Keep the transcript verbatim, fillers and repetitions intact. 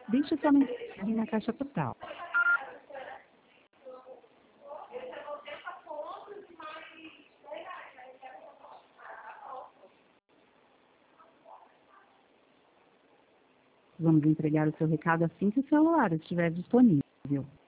Deixe sua mensagem na caixa postal. Vamos entregar o seu recado assim que o celular estiver disponível.